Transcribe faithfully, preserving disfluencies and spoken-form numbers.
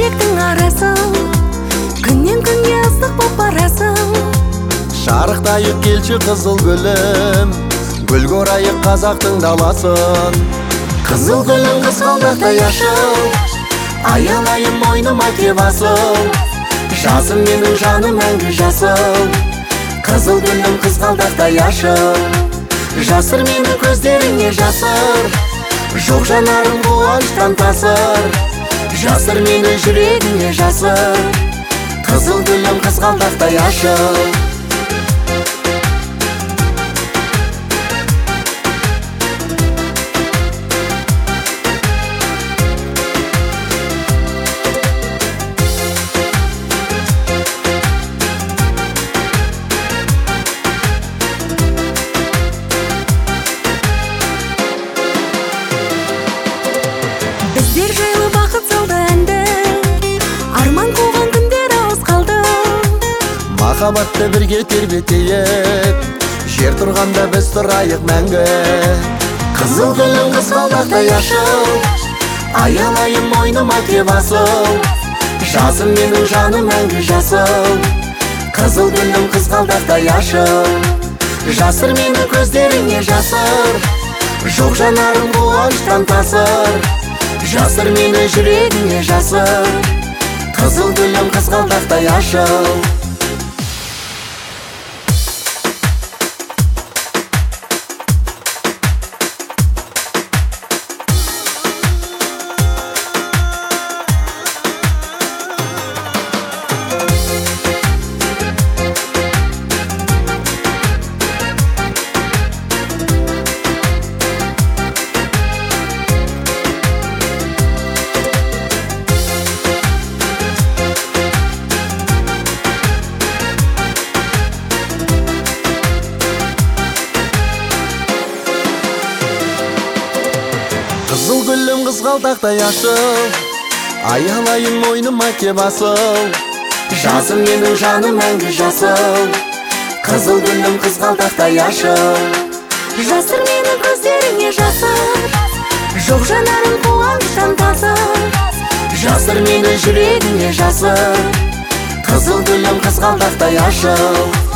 жүректің арасың, күннен күнге ыстық боп барасың. Шарықтайық келші қызыл гүлім, гүлге орайық қазақтың даласын. Қызыл гүлім қызғалдақтай ашыл, аялайым мойныма кеп асыл. Жасым менің жаным мәңгі жасыл, қызыл гүлім қызғалдақтай ашыл. Жасыр менің көздеріңе жасыр, жоқ жанарым қуаныштан тасыр. Жасыр менің жүрегіңе жасыр, қызыл гүлім қызғалдақтай ашыл. Біздер жайлы бақыт салды әнді, арман қуған күндер ауыз қалды. Махаббатты бірге тербетейік, жер тұрғанда біз тұрайық мәңгі. Қызыл гүлім қызғалдақтай ашыл, аялайым мойныма кеп асыл. Жасым менің жаным мәңгі жасыл, қызыл гүлім қызғалдақтай ашыл. Жасыр менің көздеріңе жасыр, жоқ жанарым қуаныштан тасыр. Жасыр мені жүрегіңе жасыр, қызыл гүлім қызғалдақтай ашыл. Қызыл гүлім қызғалдақтай ашыл, аялайым мойныма кеп асыл. Жасым менің жаным мәңгі жасыл, қызыл гүлім қызғалдақтай ашыл. Жасыр менің көздеріңе жасыр, жоқ жанарым қуаныштан тасыр. Жасыр мені жүрегіңе жасыр, қызыл гүлім қызғалдақтай ашыл.